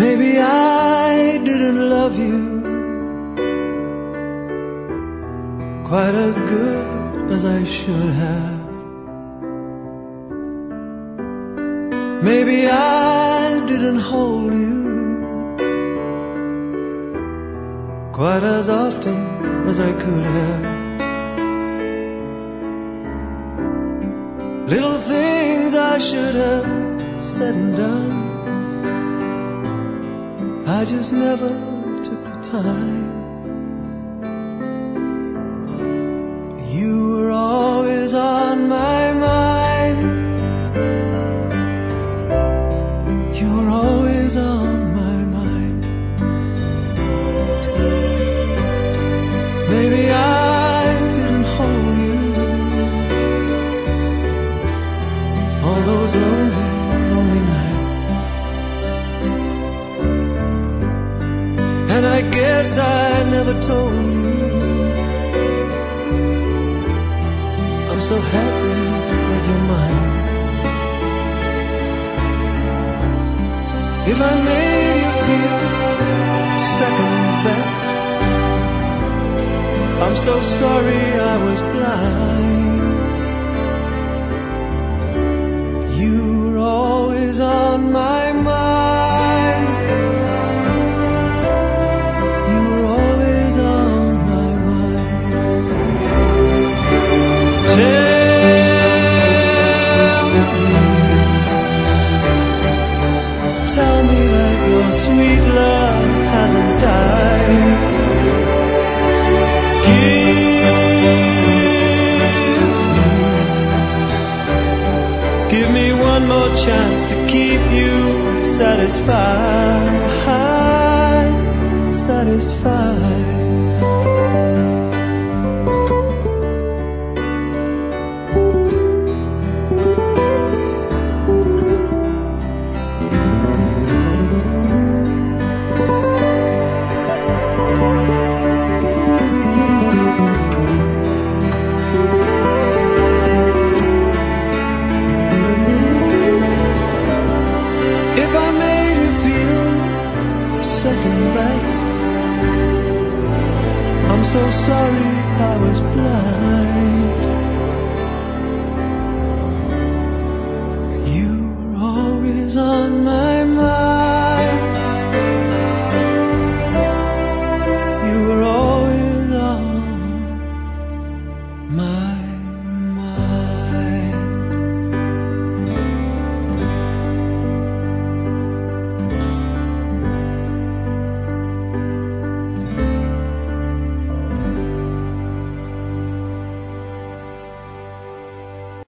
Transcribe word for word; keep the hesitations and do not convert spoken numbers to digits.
Maybe I didn't love you quite as good as I should have. Maybe I didn't hold you quite as often as I could have. Little things I should have said and done, I just never took the time. You were always on my mind. You were always on my mind. Maybe I didn't hold you all those lonely, lonely nights. And I guess I never told you I'm so happy that you're mine. If I made you feel second best, I'm so sorry I was blind. You were always on my mind. You were always on my mind. Tell me, tell me that your sweet love hasn't died. Give me one more chance to keep you satisfied, satisfied.